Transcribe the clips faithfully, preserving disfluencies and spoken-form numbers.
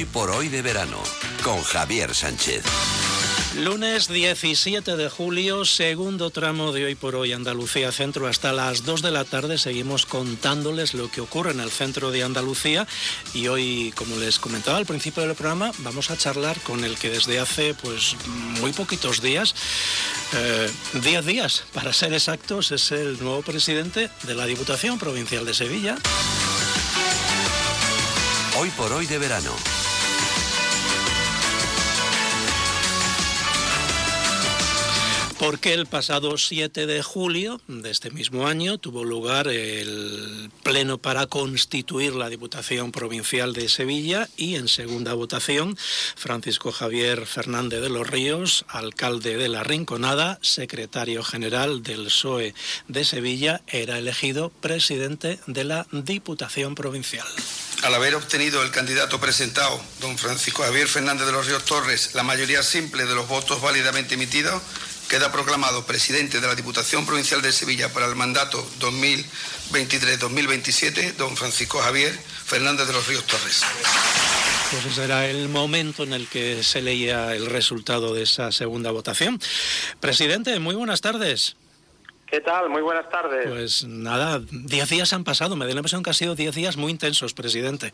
Hoy por hoy de verano, con Javier Sánchez. Lunes diecisiete de julio, segundo tramo de Hoy por Hoy Andalucía Centro. Hasta las dos de la tarde seguimos contándoles lo que ocurre en el centro de Andalucía. Y hoy, como les comentaba al principio del programa, vamos a charlar con el que desde hace pues muy poquitos días, eh, diez días para ser exactos, es el nuevo presidente de la Diputación Provincial de Sevilla. Hoy por Hoy de verano. Porque el pasado siete de julio de este mismo año tuvo lugar el pleno para constituir la Diputación Provincial de Sevilla y en segunda votación Francisco Javier Fernández de los Ríos, alcalde de La Rinconada, secretario general del P S O E de Sevilla, era elegido presidente de la Diputación Provincial. Al haber obtenido el candidato presentado, don Francisco Javier Fernández de los Ríos Torres, la mayoría simple de los votos válidamente emitidos, queda proclamado presidente de la Diputación Provincial de Sevilla para el mandato dos mil veintitrés dos mil veintisiete, don Francisco Javier Fernández de los Ríos Torres. Pues ese era el momento en el que se leía el resultado de esa segunda votación. Presidente, muy buenas tardes. ¿Qué tal? Muy buenas tardes. Pues nada, diez días han pasado, me da la impresión que han sido diez días muy intensos, presidente.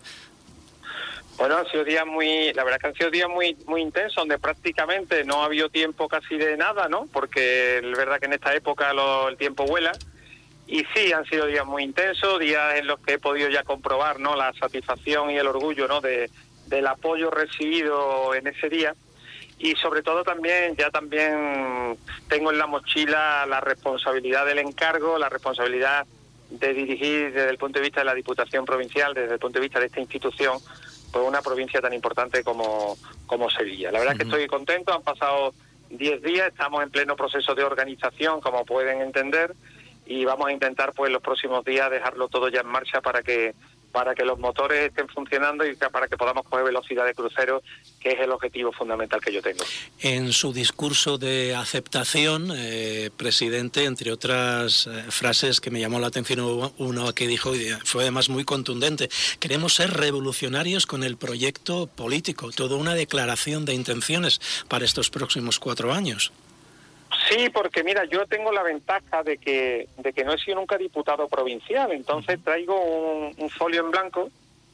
Bueno, han sido días muy, la verdad es que han sido días muy muy intensos, donde prácticamente no ha habido tiempo casi de nada, ¿no? Porque es verdad que en esta época lo, el tiempo vuela. Y sí, han sido días muy intensos, días en los que he podido ya comprobar, ¿no?, la satisfacción y el orgullo, ¿no?, de, del apoyo recibido en ese día. Y sobre todo también, ya también tengo en la mochila la responsabilidad del encargo, la responsabilidad de dirigir desde el punto de vista de la Diputación Provincial, desde el punto de vista de esta institución, pues una provincia tan importante como, como Sevilla. La verdad uh-huh. es que estoy contento, han pasado diez días, estamos en pleno proceso de organización, como pueden entender, y vamos a intentar pues los próximos días dejarlo todo ya en marcha para que para que los motores estén funcionando y para que podamos coger velocidad de crucero, que es el objetivo fundamental que yo tengo. En su discurso de aceptación, eh, presidente, entre otras eh, frases que me llamó la atención, hubo uno que dijo, y fue además muy contundente: queremos ser revolucionarios con el proyecto político, toda una declaración de intenciones para estos próximos cuatro años. Sí, porque mira, yo tengo la ventaja de que de que no he sido nunca diputado provincial, entonces traigo un, un folio en blanco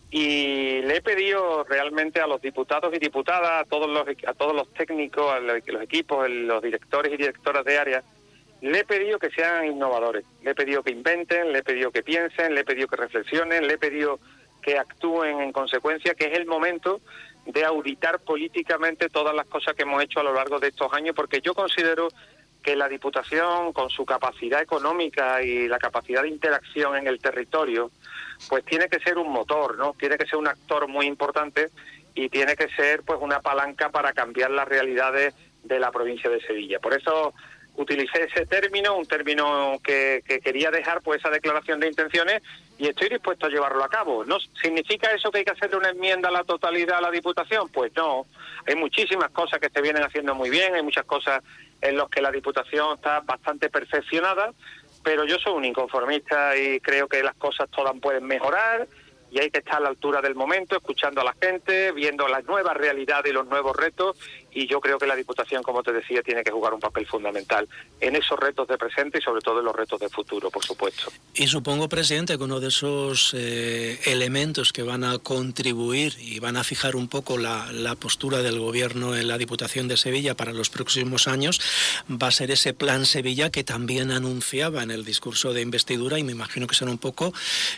y le he pedido realmente a los diputados y diputadas, a todos los a todos los técnicos, a los, los equipos, los directores y directoras de área, le he pedido que sean innovadores, le he pedido que inventen, le he pedido que piensen, le he pedido que reflexionen, le he pedido que actúen en consecuencia, que es el momento de auditar políticamente todas las cosas que hemos hecho a lo largo de estos años, porque yo considero que la Diputación, con su capacidad económica y la capacidad de interacción en el territorio, pues tiene que ser un motor, ¿no? Tiene que ser un actor muy importante y tiene que ser pues una palanca para cambiar las realidades de la provincia de Sevilla. Por eso utilicé ese término, un término que, que quería dejar pues esa declaración de intenciones, y estoy dispuesto a llevarlo a cabo. ¿No significa eso que hay que hacerle una enmienda a la totalidad a la Diputación? Pues no, hay muchísimas cosas que se vienen haciendo muy bien, hay muchas cosas en las que la Diputación está bastante perfeccionada, pero yo soy un inconformista y creo que las cosas todas pueden mejorar y hay que estar a la altura del momento, escuchando a la gente, viendo las nuevas realidades y los nuevos retos, y yo creo que la Diputación, como te decía, tiene que jugar un papel fundamental en esos retos de presente y sobre todo en los retos de futuro, por supuesto. Y supongo, presidente, que uno de esos eh, elementos que van a contribuir y van a fijar un poco la, la postura del Gobierno en la Diputación de Sevilla para los próximos años va a ser ese Plan Sevilla que también anunciaba en el discurso de investidura, y me imagino que será un poco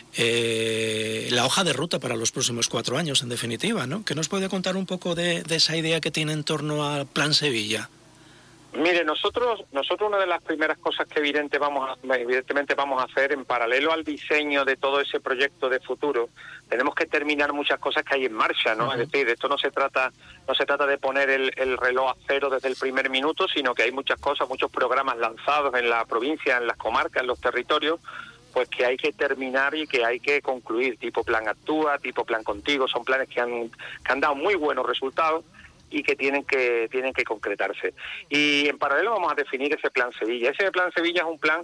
eh, la hoja de ruta para los próximos cuatro años, en definitiva, ¿no? ¿Qué nos puede contar un poco de, de esa idea que tiene en torno al Plan Sevilla? Mire, nosotros nosotros una de las primeras cosas que evidente vamos a, evidentemente vamos a hacer, en paralelo al diseño de todo ese proyecto de futuro, tenemos que terminar muchas cosas que hay en marcha, ¿no? Uh-huh. Es decir, esto no se trata no se trata de poner el, el reloj a cero desde el primer minuto, sino que hay muchas cosas, muchos programas lanzados en la provincia, en las comarcas, en los territorios, pues que hay que terminar y que hay que concluir, tipo Plan Actúa, tipo Plan Contigo. Son planes que han que han dado muy buenos resultados y que tienen que tienen que concretarse. Y en paralelo vamos a definir ese Plan Sevilla. Ese Plan Sevilla es un plan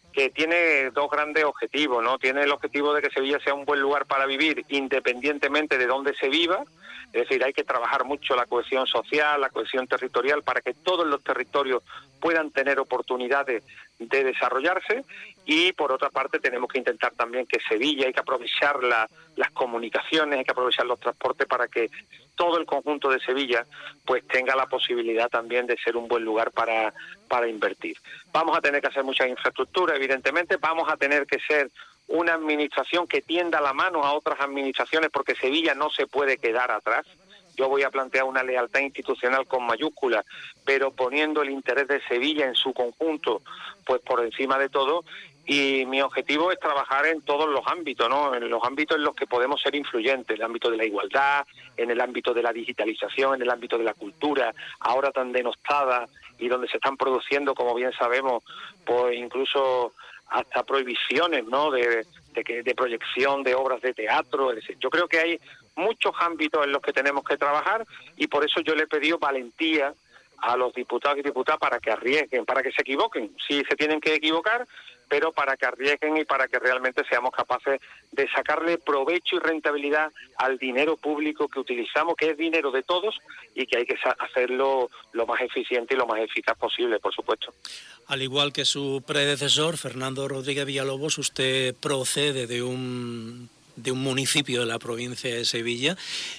que tiene dos grandes objetivos, ¿no? Tiene el objetivo de que Sevilla sea un buen lugar para vivir independientemente de dónde se viva. Es decir, hay que trabajar mucho la cohesión social, la cohesión territorial, para que todos los territorios puedan tener oportunidades de desarrollarse. Y por otra parte tenemos que intentar también que Sevilla, hay que aprovechar la, las comunicaciones, hay que aprovechar los transportes para que todo el conjunto de Sevilla pues tenga la posibilidad también de ser un buen lugar para, para invertir. Vamos a tener que hacer muchas infraestructuras, evidentemente, vamos a tener que ser una administración que tienda la mano a otras administraciones, porque Sevilla no se puede quedar atrás. Yo voy a plantear una lealtad institucional con mayúsculas, pero poniendo el interés de Sevilla en su conjunto pues por encima de todo. Y mi objetivo es trabajar en todos los ámbitos, ¿no? En los ámbitos en los que podemos ser influyentes, en el ámbito de la igualdad, en el ámbito de la digitalización, en el ámbito de la cultura, ahora tan denostada y donde se están produciendo, como bien sabemos, pues incluso hasta prohibiciones, ¿no? De, de, de proyección de obras de teatro. Es decir, yo creo que hay muchos ámbitos en los que tenemos que trabajar, y por eso yo le he pedido valentía a los diputados y diputadas para que arriesguen, para que se equivoquen, si se tienen que equivocar, pero para que arriesguen y para que realmente seamos capaces de sacarle provecho y rentabilidad al dinero público que utilizamos, que es dinero de todos, y que hay que hacerlo lo más eficiente y lo más eficaz posible, por supuesto. Al igual que su predecesor, Fernando Rodríguez Villalobos, usted procede de un, de un municipio de la provincia de Sevilla,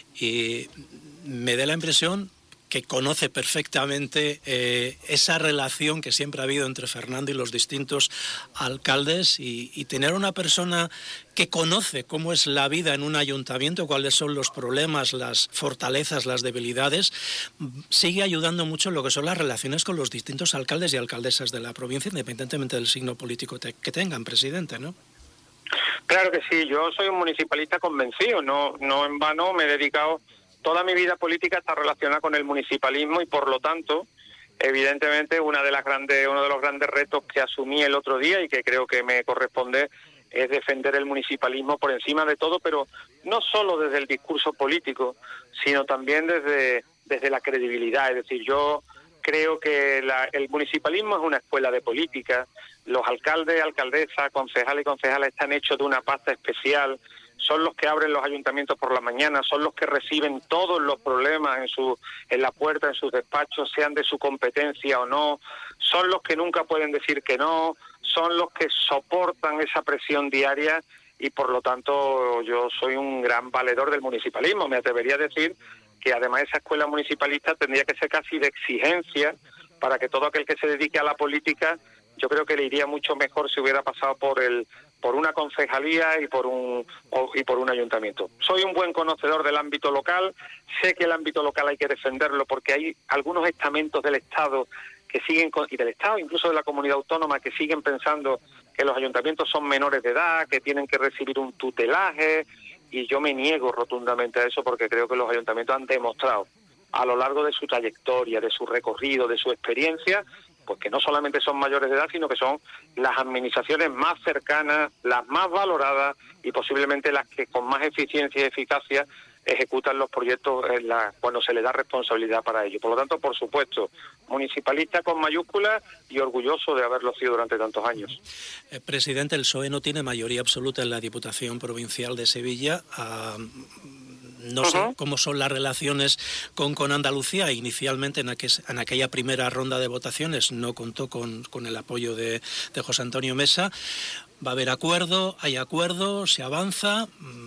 y me da la impresión que conoce perfectamente eh, esa relación que siempre ha habido entre Fernando y los distintos alcaldes, y, y tener una persona que conoce cómo es la vida en un ayuntamiento, cuáles son los problemas, las fortalezas, las debilidades, sigue ayudando mucho en lo que son las relaciones con los distintos alcaldes y alcaldesas de la provincia, independientemente del signo político te, que tengan, presidente, ¿no? Claro que sí, yo soy un municipalista convencido, no, no en vano me he dedicado. Toda mi vida política está relacionada con el municipalismo, y por lo tanto, evidentemente, una de las grandes, uno de los grandes retos que asumí el otro día y que creo que me corresponde es defender el municipalismo por encima de todo, pero no solo desde el discurso político, sino también desde, desde la credibilidad. Es decir, yo creo que la, el municipalismo es una escuela de política. Los alcaldes, alcaldesas, concejales y concejales están hechos de una pasta especial. Son los que abren los ayuntamientos por la mañana, son los que reciben todos los problemas en su en la puerta, en sus despachos, sean de su competencia o no, son los que nunca pueden decir que no, son los que soportan esa presión diaria, y por lo tanto yo soy un gran valedor del municipalismo. Me atrevería a decir que además esa escuela municipalista tendría que ser casi de exigencia para que todo aquel que se dedique a la política, yo creo que le iría mucho mejor si hubiera pasado por el por una concejalía y por un y por un ayuntamiento. Soy un buen conocedor del ámbito local, sé que el ámbito local hay que defenderlo porque hay algunos estamentos del Estado que siguen, y del Estado, incluso de la comunidad autónoma, que siguen pensando que los ayuntamientos son menores de edad, que tienen que recibir un tutelaje, y yo me niego rotundamente a eso, porque creo que los ayuntamientos han demostrado a lo largo de su trayectoria, de su recorrido, de su experiencia, pues que no solamente son mayores de edad, sino que son las administraciones más cercanas, las más valoradas y posiblemente las que con más eficiencia y eficacia ejecutan los proyectos en la, cuando se les da responsabilidad para ello. Por lo tanto, por supuesto, municipalista con mayúsculas y orgulloso de haberlo sido durante tantos años. Eh, presidente, el P S O E no tiene mayoría absoluta en la Diputación Provincial de Sevilla. Uh... No sé uh-huh. cómo son las relaciones con, con Andalucía. Inicialmente, en, aquel, en aquella primera ronda de votaciones, no contó con, con el apoyo de, de José Antonio Mesa. ¿Va a haber acuerdo? ¿Hay acuerdo? ¿Se avanza?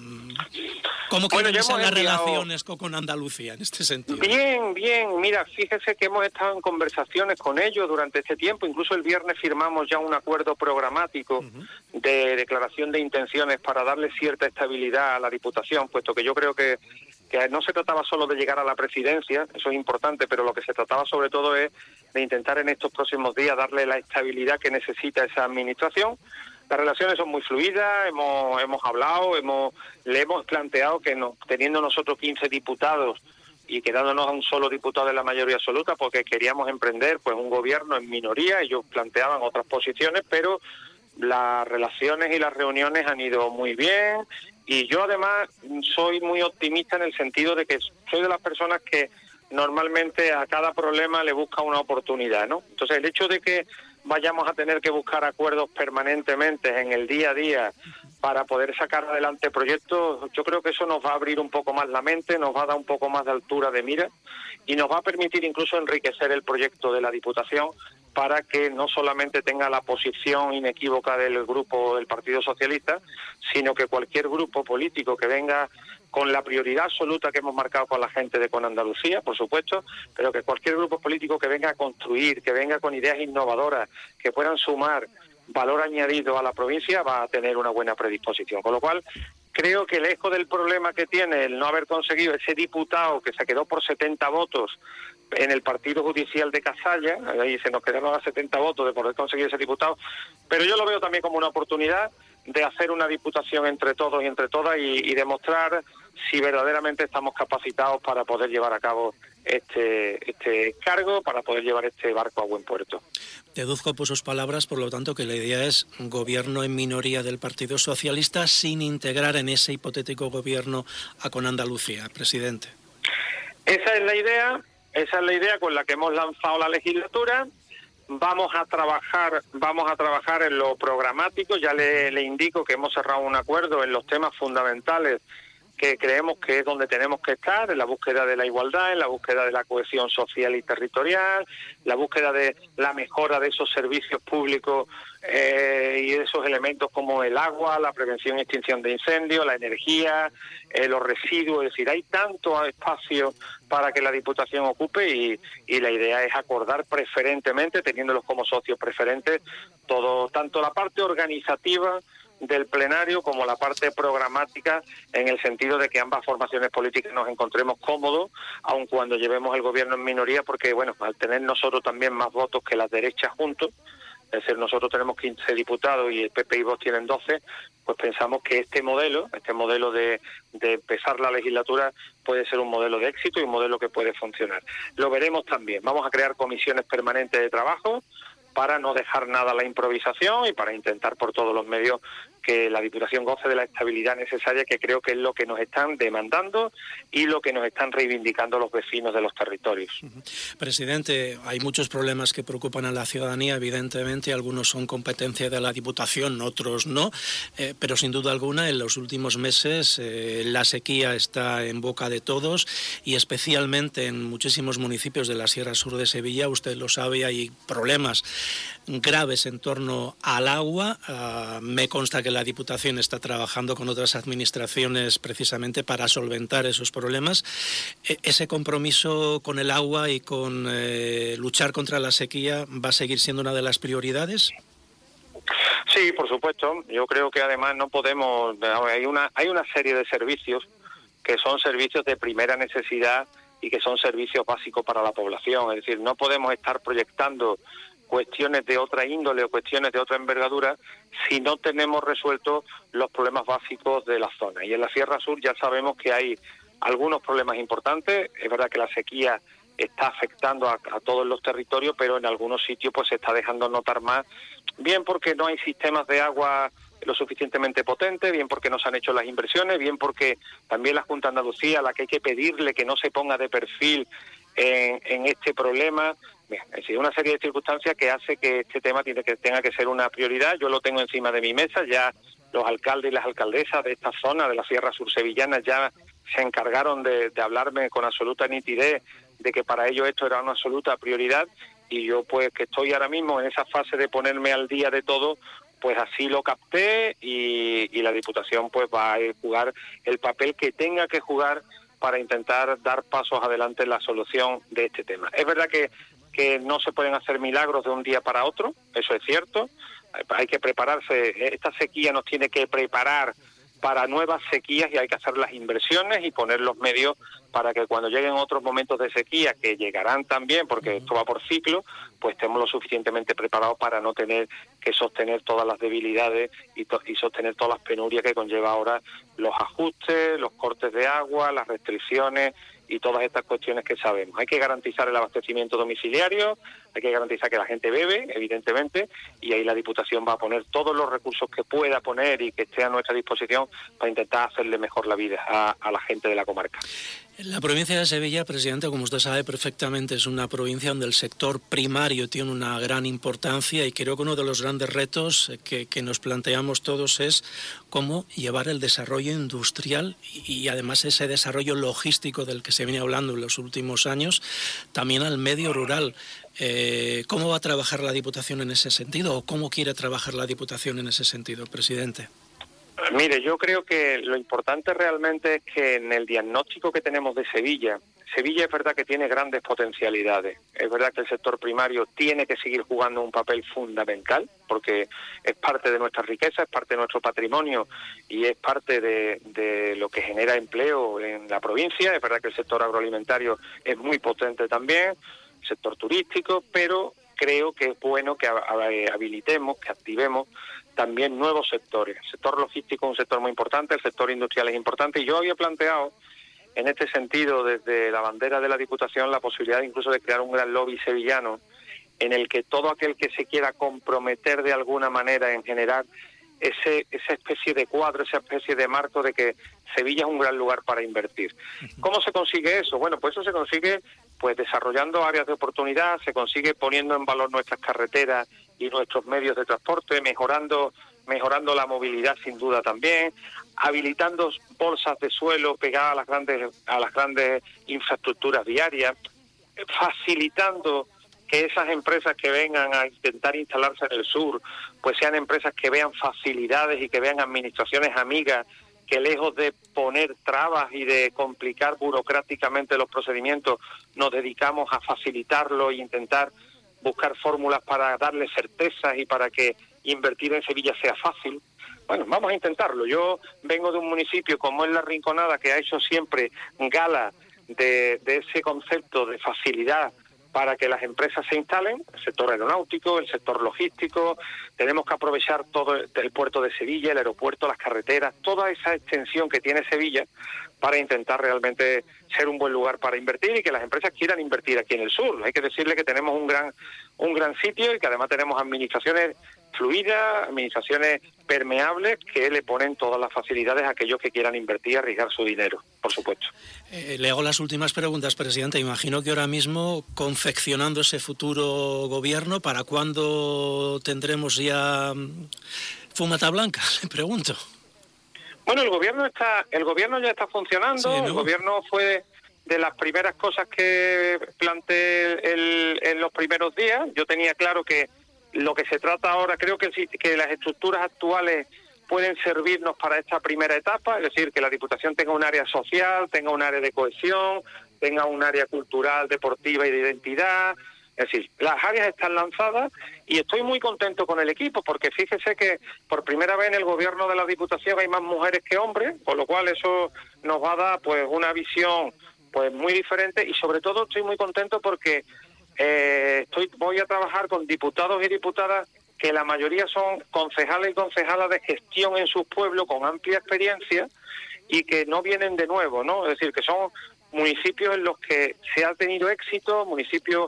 ¿Cómo quieren bueno, ser las enviado... relaciones con, con Andalucía en este sentido? Bien, bien. Mira, fíjese que hemos estado en conversaciones con ellos durante este tiempo. Incluso el viernes firmamos ya un acuerdo programático uh-huh. de declaración de intenciones para darle cierta estabilidad a la Diputación, puesto que yo creo que, que no se trataba solo de llegar a la presidencia, eso es importante, pero lo que se trataba sobre todo es de intentar en estos próximos días darle la estabilidad que necesita esa administración. Las relaciones son muy fluidas, hemos hemos hablado, hemos le hemos planteado que no, teniendo nosotros quince diputados y quedándonos a un solo diputado de la mayoría absoluta, porque queríamos emprender pues un gobierno en minoría, ellos planteaban otras posiciones, pero las relaciones y las reuniones han ido muy bien, y yo además soy muy optimista en el sentido de que soy de las personas que normalmente a cada problema le busca una oportunidad, ¿no? Entonces el hecho de que vayamos a tener que buscar acuerdos permanentemente en el día a día para poder sacar adelante proyectos, yo creo que eso nos va a abrir un poco más la mente, nos va a dar un poco más de altura de mira y nos va a permitir incluso enriquecer el proyecto de la Diputación para que no solamente tenga la posición inequívoca del grupo del Partido Socialista, sino que cualquier grupo político que venga con la prioridad absoluta que hemos marcado con la gente de Con Andalucía, por supuesto, pero que cualquier grupo político que venga a construir, que venga con ideas innovadoras, que puedan sumar valor añadido a la provincia, va a tener una buena predisposición. Con lo cual, creo que lejos del problema que tiene el no haber conseguido ese diputado que se quedó por setenta votos en el partido judicial de Cazalla, ahí se nos quedaron a setenta votos de poder conseguir ese diputado, pero yo lo veo también como una oportunidad de hacer una diputación entre todos y entre todas y, y demostrar si verdaderamente estamos capacitados para poder llevar a cabo este este cargo, para poder llevar este barco a buen puerto. Deduzco por sus palabras, por lo tanto, que la idea es gobierno en minoría del Partido Socialista sin integrar en ese hipotético gobierno a Con Andalucía, presidente. Esa es la idea, esa es la idea con la que hemos lanzado la legislatura. Vamos a trabajar, vamos a trabajar en lo programático. Ya le, le indico que hemos cerrado un acuerdo en los temas fundamentales que creemos que es donde tenemos que estar, en la búsqueda de la igualdad, en la búsqueda de la cohesión social y territorial, la búsqueda de la mejora de esos servicios públicos eh, y de esos elementos como el agua, la prevención y extinción de incendios, la energía, eh, los residuos. Es decir, hay tanto espacio para que la Diputación ocupe y, y la idea es acordar preferentemente, teniéndolos como socios preferentes, todo, tanto la parte organizativa del plenario como la parte programática, en el sentido de que ambas formaciones políticas nos encontremos cómodos, aun cuando llevemos el gobierno en minoría, porque bueno, al tener nosotros también más votos que las derechas juntos, es decir, nosotros tenemos quince diputados y el P P y Vox tienen doce, pues pensamos que este modelo, este modelo de, de empezar la legislatura puede ser un modelo de éxito y un modelo que puede funcionar. Lo veremos también. Vamos a crear comisiones permanentes de trabajo para no dejar nada a la improvisación y para intentar por todos los medios que la Diputación goce de la estabilidad necesaria, que creo que es lo que nos están demandando y lo que nos están reivindicando los vecinos de los territorios. Presidente, hay muchos problemas que preocupan a la ciudadanía, evidentemente, algunos son competencia de la Diputación, otros no, eh, pero sin duda alguna en los últimos meses eh, la sequía está en boca de todos y especialmente en muchísimos municipios de la Sierra Sur de Sevilla, usted lo sabe, hay problemas graves en torno al agua. Uh, me consta que la Diputación está trabajando con otras administraciones precisamente para solventar esos problemas. E- ese compromiso con el agua y con eh, luchar contra la sequía va a seguir siendo una de las prioridades. Sí, por supuesto. Yo creo que además no podemos. Hay una hay una serie de servicios que son servicios de primera necesidad y que son servicios básicos para la población. Es decir, no podemos estar proyectando cuestiones de otra índole o cuestiones de otra envergadura si no tenemos resueltos los problemas básicos de la zona. Y en la Sierra Sur ya sabemos que hay algunos problemas importantes. Es verdad que la sequía está afectando a, a todos los territorios, pero en algunos sitios pues se está dejando notar más, bien porque no hay sistemas de agua lo suficientemente potentes, bien porque no se han hecho las inversiones, bien porque también la Junta de Andalucía, a la que hay que pedirle que no se ponga de perfil en, en este problema. Bien, es decir, una serie de circunstancias que hace que este tema tiene que, tenga que ser una prioridad. Yo lo tengo encima de mi mesa, ya los alcaldes y las alcaldesas de esta zona, de la Sierra Sur sevillana, ya se encargaron de, de hablarme con absoluta nitidez de que para ellos esto era una absoluta prioridad, y yo pues que estoy ahora mismo en esa fase de ponerme al día de todo, pues así lo capté y, y la Diputación pues va a jugar el papel que tenga que jugar para intentar dar pasos adelante en la solución de este tema. Es verdad que que no se pueden hacer milagros de un día para otro, eso es cierto, hay que prepararse, esta sequía nos tiene que preparar para nuevas sequías y hay que hacer las inversiones y poner los medios para que cuando lleguen otros momentos de sequía, que llegarán también, porque esto va por ciclo, pues estemos lo suficientemente preparados para no tener que sostener todas las debilidades y, to- y sostener todas las penurias que conlleva ahora los ajustes, los cortes de agua, las restricciones y todas estas cuestiones que sabemos. Hay que garantizar el abastecimiento domiciliario, hay que garantizar que la gente bebe, evidentemente, y ahí la Diputación va a poner todos los recursos que pueda poner y que esté a nuestra disposición para intentar hacerle mejor la vida a, a la gente de la comarca. La provincia de Sevilla, presidente, como usted sabe perfectamente, es una provincia donde el sector primario tiene una gran importancia y creo que uno de los grandes retos que, que nos planteamos todos es cómo llevar el desarrollo industrial y, y además ese desarrollo logístico del que se viene hablando en los últimos años también al medio rural. Eh, ¿Cómo va a trabajar la Diputación en ese sentido o cómo quiere trabajar la Diputación en ese sentido, presidente? Mire, yo creo que lo importante realmente es que en el diagnóstico que tenemos de Sevilla, Sevilla es verdad que tiene grandes potencialidades, es verdad que el sector primario tiene que seguir jugando un papel fundamental porque es parte de nuestra riqueza, es parte de nuestro patrimonio y es parte de, de lo que genera empleo en la provincia. Es verdad que el sector agroalimentario es muy potente también, el sector turístico, pero creo que es bueno que habilitemos, que activemos también nuevos sectores. El sector logístico es un sector muy importante, el sector industrial es importante, y yo había planteado en este sentido desde la bandera de la Diputación la posibilidad incluso de crear un gran lobby sevillano en el que todo aquel que se quiera comprometer de alguna manera en generar ese, esa especie de cuadro, esa especie de marco de que Sevilla es un gran lugar para invertir. ¿Cómo se consigue eso? Bueno, pues eso se consigue pues desarrollando áreas de oportunidad, se consigue poniendo en valor nuestras carreteras y nuestros medios de transporte, mejorando mejorando la movilidad sin duda también, habilitando bolsas de suelo pegadas a las grandes a las grandes infraestructuras viarias, facilitando que esas empresas que vengan a intentar instalarse en el sur, pues sean empresas que vean facilidades y que vean administraciones amigas, que lejos de poner trabas y de complicar burocráticamente los procedimientos, nos dedicamos a facilitarlo e intentar buscar fórmulas para darle certezas y para que invertir en Sevilla sea fácil. Bueno, vamos a intentarlo. Yo vengo de un municipio como es La Rinconada, que ha hecho siempre gala de, de ese concepto de facilidad para que las empresas se instalen, el sector aeronáutico, el sector logístico. Tenemos que aprovechar todo el, el puerto de Sevilla, el aeropuerto, las carreteras, toda esa extensión que tiene Sevilla para intentar realmente ser un buen lugar para invertir y que las empresas quieran invertir aquí en el sur. Hay que decirle que tenemos un gran un gran sitio y que además tenemos administraciones fluidas, administraciones permeables que le ponen todas las facilidades a aquellos que quieran invertir y arriesgar su dinero, por supuesto. Eh, le hago las últimas preguntas, presidente. Imagino que ahora mismo confeccionando ese futuro gobierno, ¿para cuándo tendremos ya fumata blanca? Le pregunto. Bueno, el gobierno está, el gobierno ya está funcionando. Sí, ¿no? El gobierno fue de las primeras cosas que planteé el, en los primeros días. Yo tenía claro que lo que se trata ahora, creo que, que las estructuras actuales pueden servirnos para esta primera etapa, es decir, que la Diputación tenga un área social, tenga un área de cohesión, tenga un área cultural, deportiva y de identidad. Es decir, las áreas están lanzadas y estoy muy contento con el equipo, porque fíjese que por primera vez en el gobierno de la Diputación hay más mujeres que hombres, con lo cual eso nos va a dar pues una visión pues muy diferente, y sobre todo estoy muy contento porque eh, estoy voy a trabajar con diputados y diputadas que la mayoría son concejales y concejalas de gestión en sus pueblos con amplia experiencia y que no vienen de nuevo, ¿no? Es decir, que son municipios en los que se ha tenido éxito, municipios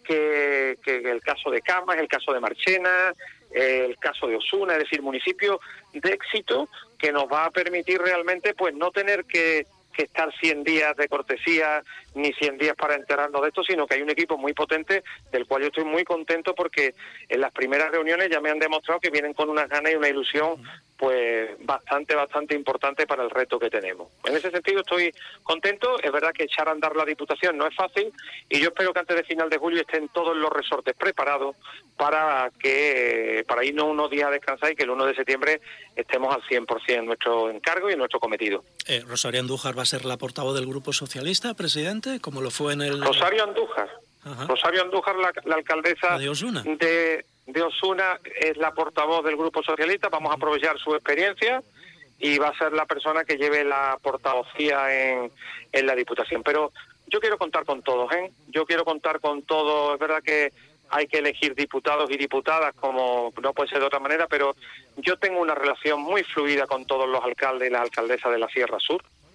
que, que el caso de Camas, el caso de Marchena, eh, el caso de Osuna, es decir, municipios de éxito que nos va a permitir realmente pues no tener que que estar cien días de cortesía ni cien días para enterarnos de esto, sino que hay un equipo muy potente del cual yo estoy muy contento porque en las primeras reuniones ya me han demostrado que vienen con unas ganas y una ilusión pues bastante, bastante importante para el reto que tenemos. En ese sentido estoy contento. Es verdad que echar a andar la Diputación no es fácil y yo espero que antes de final de julio estén todos los resortes preparados para que para irnos unos días a descansar y que el uno de septiembre estemos al cien por ciento en nuestro encargo y en nuestro cometido. Eh, ¿Rosario Andújar va a ser la portavoz del Grupo Socialista, presidente, como lo fue en el...? Rosario Andújar. Ajá. Rosario Andújar, la, la alcaldesa de Osuna. De, de Osuna, es la portavoz del Grupo Socialista. Vamos a aprovechar su experiencia y va a ser la persona que lleve la portavocía en, en la Diputación. Pero yo quiero contar con todos, ¿eh? Yo quiero contar con todos. Es verdad que hay que elegir diputados y diputadas, como no puede ser de otra manera, pero yo tengo una relación muy fluida con todos los alcaldes y las alcaldesas de la Sierra Sur.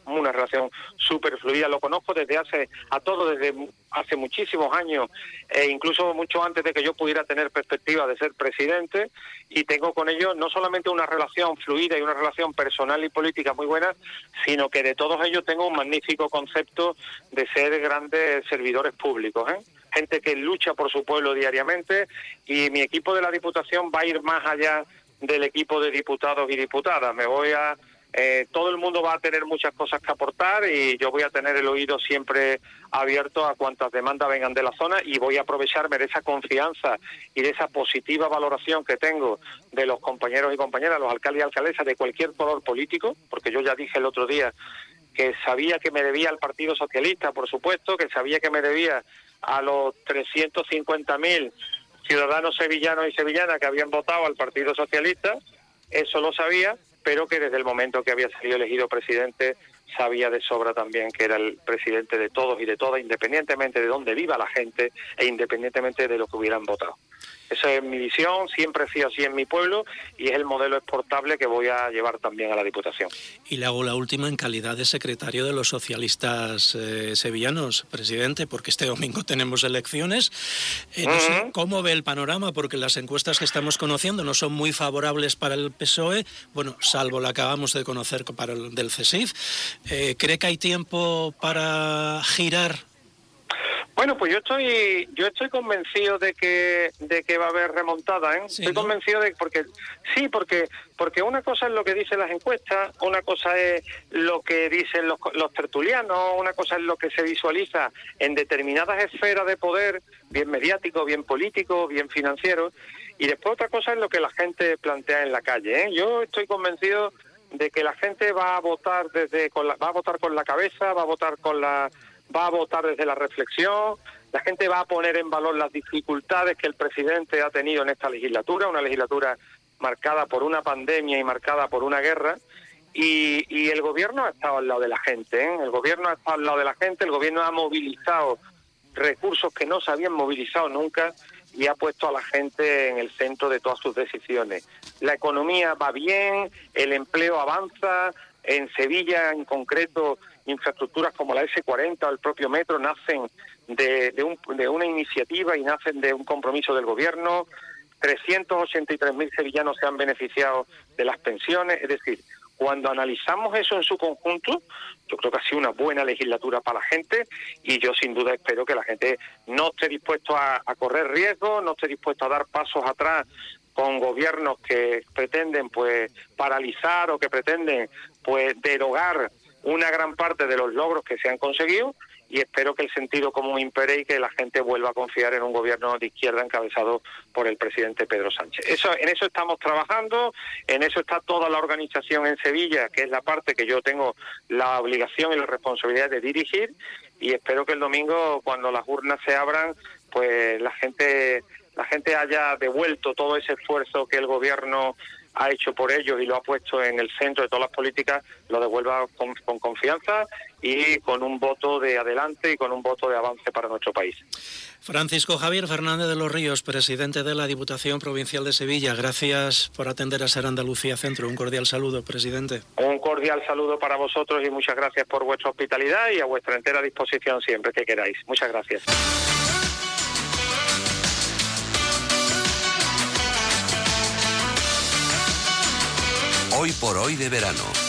una relación súper fluida. Lo conozco desde hace, a todos desde hace muchísimos años, e incluso mucho antes de que yo pudiera tener perspectiva de ser presidente, y tengo con ellos no solamente una relación fluida y una relación personal y política muy buena, sino que de todos ellos tengo un magnífico concepto de ser grandes servidores públicos, ¿eh? Gente que lucha por su pueblo diariamente, y mi equipo de la Diputación va a ir más allá del equipo de diputados y diputadas. Me voy a eh, todo el mundo va a tener muchas cosas que aportar, y yo voy a tener el oído siempre abierto a cuantas demandas vengan de la zona, y voy a aprovecharme de esa confianza y de esa positiva valoración que tengo de los compañeros y compañeras, los alcaldes y alcaldesas de cualquier color político, porque yo ya dije el otro día que sabía que me debía al Partido Socialista, por supuesto, que sabía que me debía a los trescientos cincuenta mil ciudadanos sevillanos y sevillanas que habían votado al Partido Socialista, eso lo sabía, pero que desde el momento que había salido elegido presidente sabía de sobra también que era el presidente de todos y de todas, independientemente de dónde viva la gente e independientemente de lo que hubieran votado. Esa es mi visión, siempre he sido así en mi pueblo, y es el modelo exportable que voy a llevar también a la Diputación. Y le hago la última en calidad de secretario de los socialistas eh, sevillanos, presidente, porque este domingo tenemos elecciones. Eh, no uh-huh. sé cómo ve el panorama, porque las encuestas que estamos conociendo no son muy favorables para el P S O E, bueno, salvo la que acabamos de conocer para el del C S I F. Eh, ¿Cree que hay tiempo para girar? Bueno, pues yo estoy yo estoy convencido de que de que va a haber remontada, ¿eh? Sí, estoy ¿no? convencido de porque sí, porque porque una cosa es lo que dicen las encuestas, una cosa es lo que dicen los, los tertulianos, una cosa es lo que se visualiza en determinadas esferas de poder, bien mediático, bien político, bien financiero, y después otra cosa es lo que la gente plantea en la calle, ¿eh? Yo estoy convencido de que la gente va a votar desde con la, va a votar con la cabeza, va a votar con la va a votar desde la reflexión, la gente va a poner en valor las dificultades que el presidente ha tenido en esta legislatura, una legislatura marcada por una pandemia y marcada por una guerra, y, y el gobierno ha estado al lado de la gente, ¿eh? El gobierno ha estado al lado de la gente, el gobierno ha movilizado recursos que no se habían movilizado nunca y ha puesto a la gente en el centro de todas sus decisiones. La economía va bien, el empleo avanza, en Sevilla en concreto infraestructuras como la ese cuarenta o el propio metro nacen de, de, un, de una iniciativa y nacen de un compromiso del gobierno. trescientos ochenta y tres mil sevillanos se han beneficiado de las pensiones. Es decir, cuando analizamos eso en su conjunto, yo creo que ha sido una buena legislatura para la gente, y yo sin duda espero que la gente no esté dispuesto a, a correr riesgos, no esté dispuesto a dar pasos atrás con gobiernos que pretenden pues paralizar o que pretenden pues derogar una gran parte de los logros que se han conseguido, y espero que el sentido común impere y que la gente vuelva a confiar en un gobierno de izquierda encabezado por el presidente Pedro Sánchez. Eso, en eso estamos trabajando, en eso está toda la organización en Sevilla, que es la parte que yo tengo la obligación y la responsabilidad de dirigir, y espero que el domingo, cuando las urnas se abran, pues la gente, la gente haya devuelto todo ese esfuerzo que el gobierno ha hecho por ellos y lo ha puesto en el centro de todas las políticas, lo devuelva con, con confianza y con un voto de adelante y con un voto de avance para nuestro país. Francisco Javier Fernández de los Ríos, presidente de la Diputación Provincial de Sevilla, gracias por atender a Ser Andalucía Centro. Un cordial saludo, presidente. Un cordial saludo para vosotros y muchas gracias por vuestra hospitalidad y a vuestra entera disposición siempre que queráis. Muchas gracias. Hoy por hoy de verano.